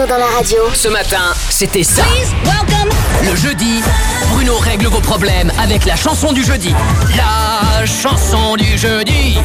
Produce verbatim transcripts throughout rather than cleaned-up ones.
Bruno dans la radio. Ce matin, c'était ça. Le jeudi, Bruno règle vos problèmes avec la chanson du jeudi. La chanson du jeudi.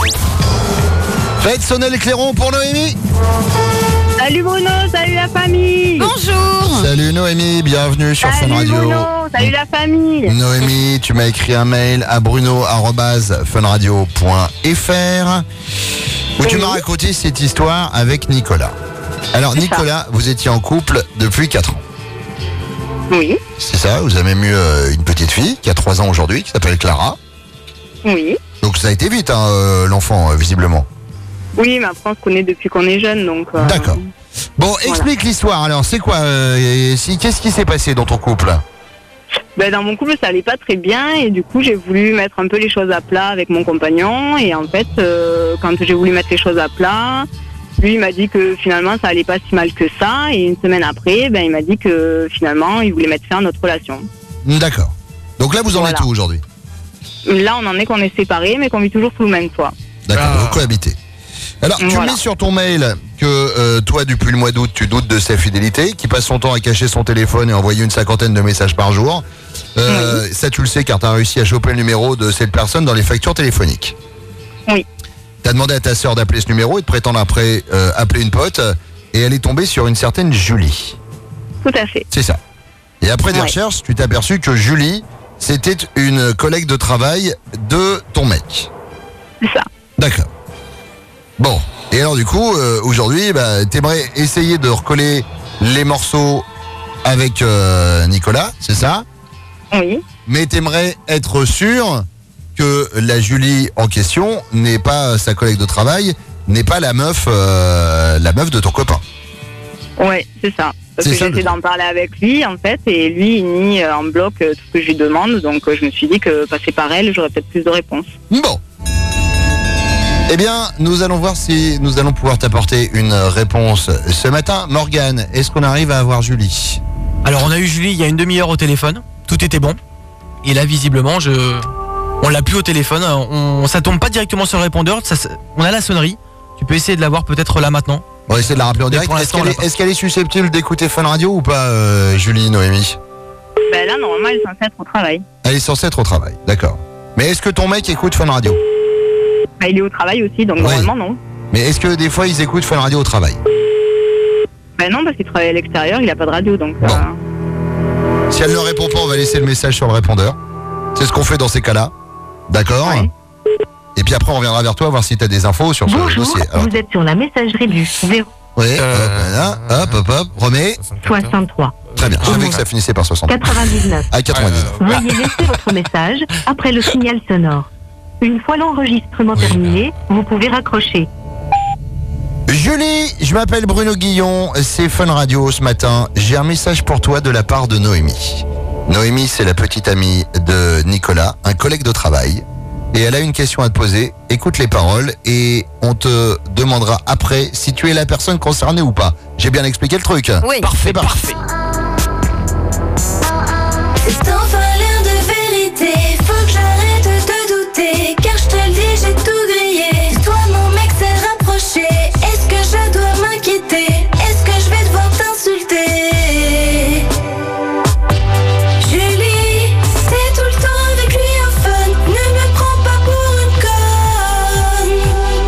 Faites sonner le clairon pour Noémie. Salut Bruno, salut la famille. Bonjour. Salut Noémie, bienvenue sur Salut Fun Radio. Bruno, salut la famille. Noémie, tu m'as écrit un mail à bruno arobase funradio point f r où tu Oui. m'as raconté cette histoire avec Nicolas. Alors C'est Nicolas, vous étiez en couple depuis quatre ans. Oui, C'est ça, vous avez même eu euh, une petite fille qui a trois ans aujourd'hui, qui s'appelle Clara. oui. Donc ça a été vite, hein, euh, l'enfant, euh, visiblement. Oui, mais après on se connaît depuis qu'on est jeune, donc... euh, D'accord. Bon, explique l'histoire alors, c'est quoi euh, et si, qu'est-ce qui s'est passé dans ton couple? Ben, dans mon couple, ça allait pas très bien, et du coup, j'ai voulu mettre un peu les choses à plat avec mon compagnon, et en fait, euh, quand j'ai voulu mettre les choses à plat, lui, il m'a dit que finalement, ça allait pas si mal que ça, et une semaine après, ben, il m'a dit que finalement, il voulait mettre fin à notre relation. D'accord. Donc là, vous en Voilà. êtes où aujourd'hui? Là, on en est qu'on est séparés, mais qu'on vit toujours sous le même toit. D'accord, Ah. vous cohabitez. Alors, tu Voilà. mets sur ton mail que euh, toi, depuis le mois d'août, tu doutes de sa fidélité, qu'il passe son temps à cacher son téléphone et envoyer une cinquantaine de messages par jour. Euh, Ça, tu le sais car tu as réussi à choper le numéro de cette personne dans les factures téléphoniques. Oui. Tu as demandé à ta sœur d'appeler ce numéro et de prétendre après euh, appeler une pote et elle est tombée sur une certaine Julie. Tout à fait. C'est ça. Et après des Ouais. recherches, tu t'es aperçu que Julie, c'était une collègue de travail de ton mec. C'est ça. D'accord. Bon. Et alors du coup, euh, aujourd'hui, bah, t'aimerais essayer de recoller les morceaux avec euh, Nicolas, c'est ça? Oui. Mais t'aimerais être sûr que la Julie en question n'est pas sa collègue de travail, n'est pas la meuf, euh, la meuf de ton copain. Ouais, c'est ça. Parce C'est que ça, j'essaie le d'en parler avec lui, en fait, et lui, il nie euh, en bloc euh, tout ce que je lui demande. Donc, euh, je me suis dit que passer par elle, j'aurais peut-être plus de réponses. Bon. Eh bien, nous allons voir si nous allons pouvoir t'apporter une réponse ce matin. Morgane, est-ce qu'on arrive à avoir Julie? Alors on a eu Julie il y a une demi-heure au téléphone, tout était bon. Et là visiblement je, on l'a plus au téléphone, on, ça tombe pas directement sur le répondeur, ça, on a la sonnerie. Tu peux essayer de la voir peut-être là maintenant. On va essayer de la rappeler en Mais direct. pour Est-ce l'instant, qu'elle on est, l'a pas. est-ce qu'elle est susceptible d'écouter Fun Radio ou pas, euh, Julie, Noémie? Ben là, normalement, elle est censée être au travail. Elle est censée être au travail, d'accord. Mais est-ce que ton mec écoute Fun Radio? Ben, il est au travail aussi, donc Oui. normalement, non. Mais est-ce que des fois ils écoutent Fun Radio au travail? Ben non, parce qu'il travaille à l'extérieur, il a pas de radio, donc... Bon. euh, Si elle ne répond pas, on va laisser le message sur le répondeur. C'est ce qu'on fait dans ces cas-là. D'accord? Ouais. Et puis après, on reviendra vers toi voir si tu as des infos sur ce Bonjour, dossier. Alors, vous êtes sur la messagerie du zéro oui, Euh, hop, voilà, hop, hop, hop, remets. soixante-trois Très bien, je savais que ça finissait par soixante. quatre-vingt-dix-neuf. À quatre-vingt-dix-neuf. Veuillez laisser votre message après le signal sonore. Une fois l'enregistrement terminé, vous pouvez raccrocher. Julie, je m'appelle Bruno Guillon, c'est Fun Radio ce matin. J'ai un message pour toi de la part de Noémie. Noémie, c'est la petite amie de Nicolas, un collègue de travail. Et elle a une question à te poser. Écoute les paroles et on te demandera après si tu es la personne concernée ou pas. J'ai bien expliqué le truc? Oui, Parfait, parfait. C'est enfin l'heure de vérité. Faut que j'arrête de douter. Car je te le dis, j'ai tout grillé. Toi, mon mec, s'est rapproché. Est-ce que je dois m'inquiéter? Est-ce que je vais devoir t'insulter? Julie, c'est tout le temps avec lui au fun. Ne me prends pas pour une conne.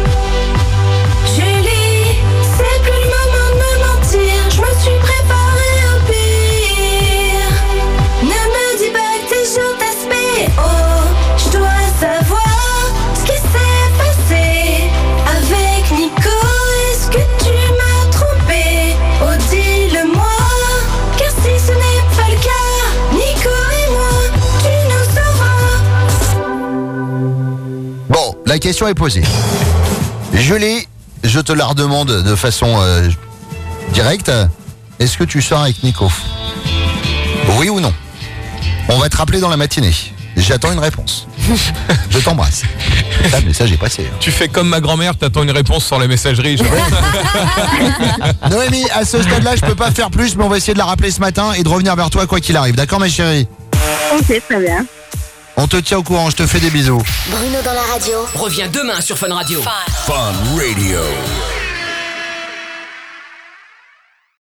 Julie, c'est plus le moment de me mentir. Je me suis préparée au pire. Ne me dis pas que t'es sur ta spé. Oh, je dois savoir ce qui s'est passé avec Nico. Est-ce que tu m'as trompé? Oh, dis-le-moi. Car si ce n'est pas le cas, Nico et moi, tu nous sauras. Bon, la question est posée. Julie, je te la redemande de façon euh, directe. Est-ce que tu sors avec Nico? Oui ou non? On va te rappeler dans la matinée. J'attends une réponse. Je t'embrasse. Ça, le message est passé. hein. Tu fais comme ma grand-mère, t'attends une réponse sur les messageries. Je... Noémie, à ce stade-là, je peux pas faire plus, mais on va essayer de la rappeler ce matin et de revenir vers toi quoi qu'il arrive. D'accord, ma chérie? Ok, très bien. On te tient au courant, je te fais des bisous. Bruno dans la radio. Reviens demain sur Fun Radio. Fun Radio.